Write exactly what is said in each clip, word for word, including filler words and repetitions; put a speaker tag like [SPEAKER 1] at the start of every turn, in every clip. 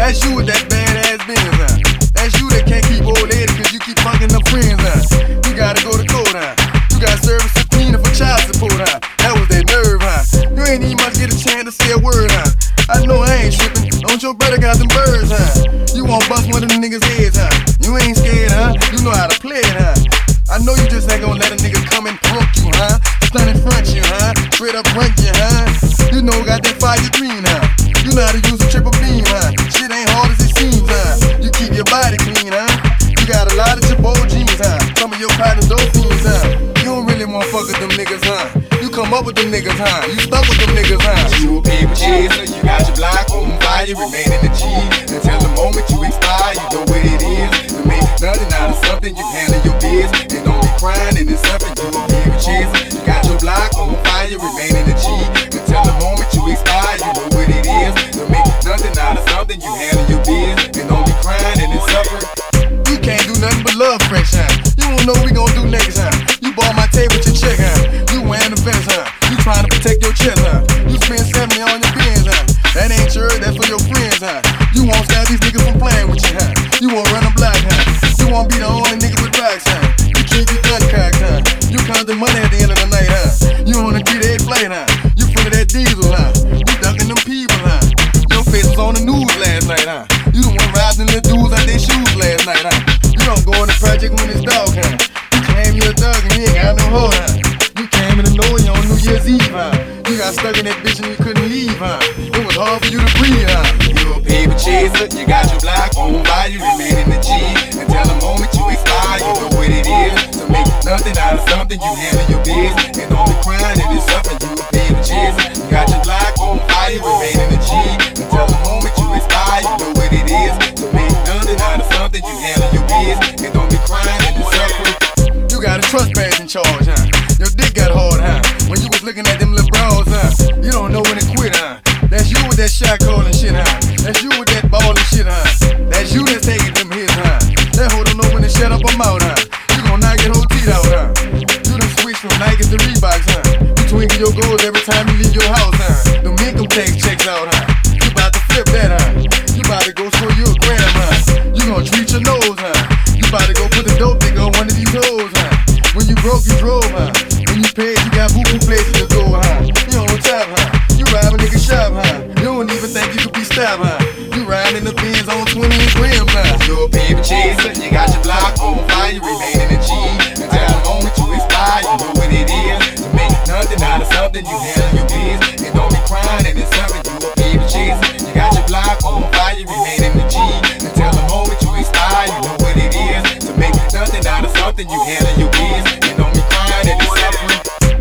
[SPEAKER 1] That's you with that badass Benz, huh? That's you that can't keep old lady cause you keep fucking them friends, huh? You gotta go to court, huh? You got service subpoena for child support, huh? That was that nerve, huh? You ain't even much get a chance to say a word, huh? I know I ain't tripping. Don't your brother got them birds, huh? You won't bust one of them niggas' heads, huh? You ain't scared, huh? You know how to play it, huh? I know you just ain't gonna let a nigga come and punk you, huh? Stun in front you, huh? Straight up run you, huh? You know got that fire green, huh? You know how to use a triple beam, huh? Shit ain't hard as it seems, huh? You keep your body clean, huh? You got a lot of your bold jeans, huh? Some of your partners dope fiends, huh? You don't really wanna fuck with them niggas, huh? You come up with them niggas, huh? You stuck with them niggas, huh?
[SPEAKER 2] You a paper chaser, you got your block on fire, remain in the G. Until the moment you expire, you know what it is. To make nothing out of something, you handle your biz. And don't be crying and it's something, you a paper chaser. You got your block on fire, remain in the G. Until the moment you expire, you know what it is. To make nothing out of something, you handle your biz. And don't be crying and it's something.
[SPEAKER 1] You can't do nothing but love French, huh? You don't know what we gon' do next, huh? You bought my table with your check, huh? You wearing the vest, huh? You trying to protect your chest, huh? You spend seventy on your Benz, huh? That ain't yours, that's for your friends, huh? You won't stop these niggas from playing with you, huh? You won't run a block, huh? You won't be the only nigga with rocks, huh? You keep your gun cocked, huh? You count the money at the end of the night, huh? You on a three-day flight, huh? You full of that diesel, huh? You ducking them people, huh? Your face was on the news last night, huh? You the one robbing little dudes out their shoes last night, huh? You don't go in the project when it's dark, huh? You claim you a thug and you ain't got no hoe, huh? You came in the door on New Year's Eve, huh? You got stuck in that bitch and you couldn't leave, huh? It was hard for you to breathe, huh?
[SPEAKER 2] You a paper chaser, you got your block on fire, you remain in the G. Until the moment you expire, you know what it is. To make nothing out of something, you handle your biz. And don't be crying if it's something, you a paper chaser. You got your block on fire, you remain in the G. Until the moment you expire, you know what it is. To make nothing out of something, you handle your biz. And don't be crying if it's something.
[SPEAKER 1] You got a trust badge in charge, huh? Your dick got hard, huh? When you was looking at them little bras, huh? You don't know when to quit, huh? That's you with that shot calling shit, huh? That's you with that ball and shit, huh? That's you that's taking them hits, huh? That hoe don't know when to shut up her mouth, huh? You gon' knock your whole teeth out, huh? You done switch from Nikes to Reeboks, huh? You twinkle your goals every time you leave your house, huh? Them income tax checks out, huh? You bout to flip that, huh? You bout to go score you a gram, huh? You gon' treat your nose, huh? You bout to go put the dope nigga on one of these hoes, huh? When you broke, you drove, huh? When you paid, you got boo-boo places to go, huh? You on top, huh? You rob a nigga shop, huh? You don't even think you could be stopped, huh? You riding in the Benz on twenty grams, huh?
[SPEAKER 2] You a paper chaser, you got your block on fire, you remain in the G. Until the moment you expire, you know what it is. To make nothing out of something, you handle your biz. And don't be crying and it's something, you a paper chaser. You got your block on fire, you remain in the G. Until the moment you expire, you know what it is. To make nothing out of something, you handle your biz. And don't be crying and it's something.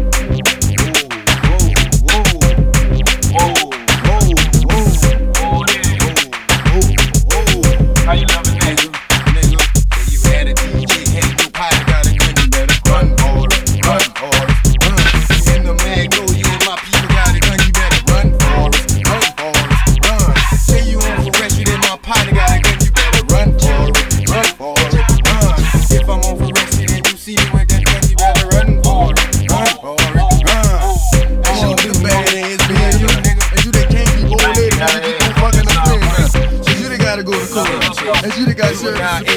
[SPEAKER 3] How you loving that?
[SPEAKER 2] Nigga, say you had a D J, had your partner got a gun, you better run for it, run for it, run. You in the mag, go, you and my people got a gun, you better run for it, run for it, run. Say you on for arrest, you and my partner got a gun, you better run for it, run for it, run. If I'm on for arrest, and you see me with that gun, you better run for it, run for it, run.
[SPEAKER 1] That's you the badass bitch, nigga. That's you that can't keep old lady, cause you keep on fucking them friends, huh? So you that gotta go to court. That's you that got service